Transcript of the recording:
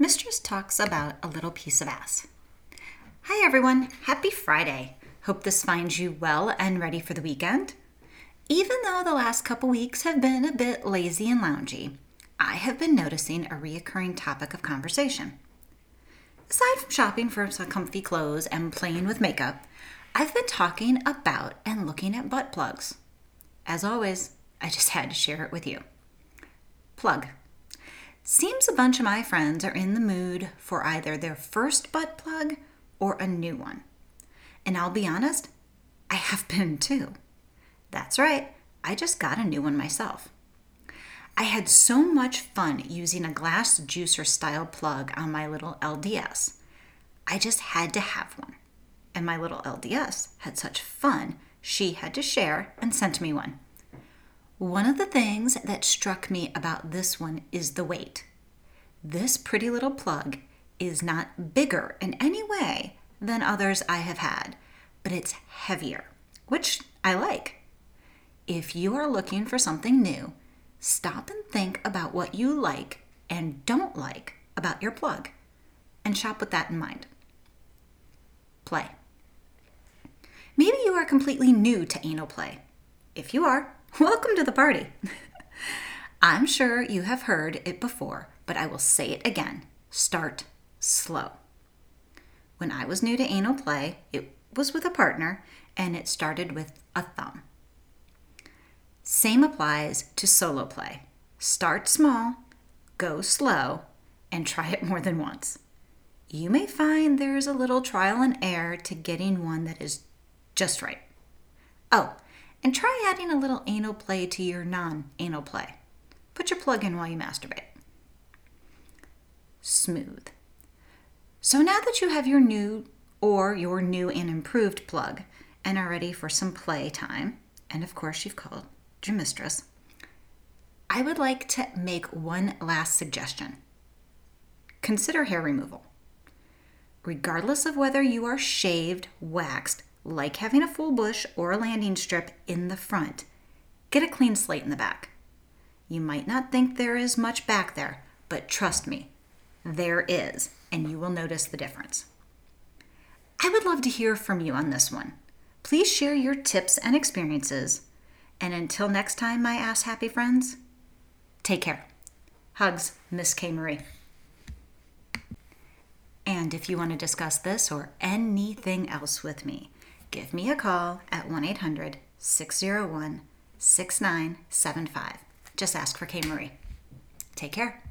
Mistress talks about a little piece of ass. Hi everyone, happy Friday. Hope this finds you well and ready for the weekend. Even though the last couple weeks have been a bit lazy and loungy, I have been noticing a reoccurring topic of conversation. Aside from shopping for some comfy clothes and playing with makeup, I've been talking about and looking at butt plugs. As always, I just had to share it with you. Plug. Seems a bunch of my friends are in the mood for either their first butt plug or a new one. And I'll be honest, I have been too. That's right, I just got a new one myself. I had so much fun using a glass juicer style plug on my little LDS. I just had to have one. And my little LDS had such fun, she had to share and sent me one. One of the things that struck me about this one is the weight. This pretty little plug is not bigger in any way than others I have had, but it's heavier, which I like. If you are looking for something new, stop and think about what you like and don't like about your plug, and shop with that in mind. Play. Maybe you are completely new to anal play. If you are, welcome to the party. I'm sure you have heard it before, but I will say it again. Start slow. When I was new to anal play, it was with a partner, and it started with a thumb. Same applies to solo play. Start small, go slow, and try it more than once. You may find there's a little trial and error to getting one that is just right. Oh, and try adding a little anal play to your non-anal play. Put your plug in while you masturbate. Smooth. So now that you have your new and improved plug and are ready for some play time, and of course you've called your mistress, I would like to make one last suggestion. Consider hair removal. Regardless of whether you are shaved, waxed, like having a full bush or a landing strip in the front, get a clean slate in the back. You might not think there is much back there, but trust me, there is, and you will notice the difference. I would love to hear from you on this one. Please share your tips and experiences, and until next time, my ass happy friends, take care. Hugs, Miss K. Marie. And if you want to discuss this or anything else with me, give me a call at 1-800-601-6975. Just ask for K. Marie. Take care.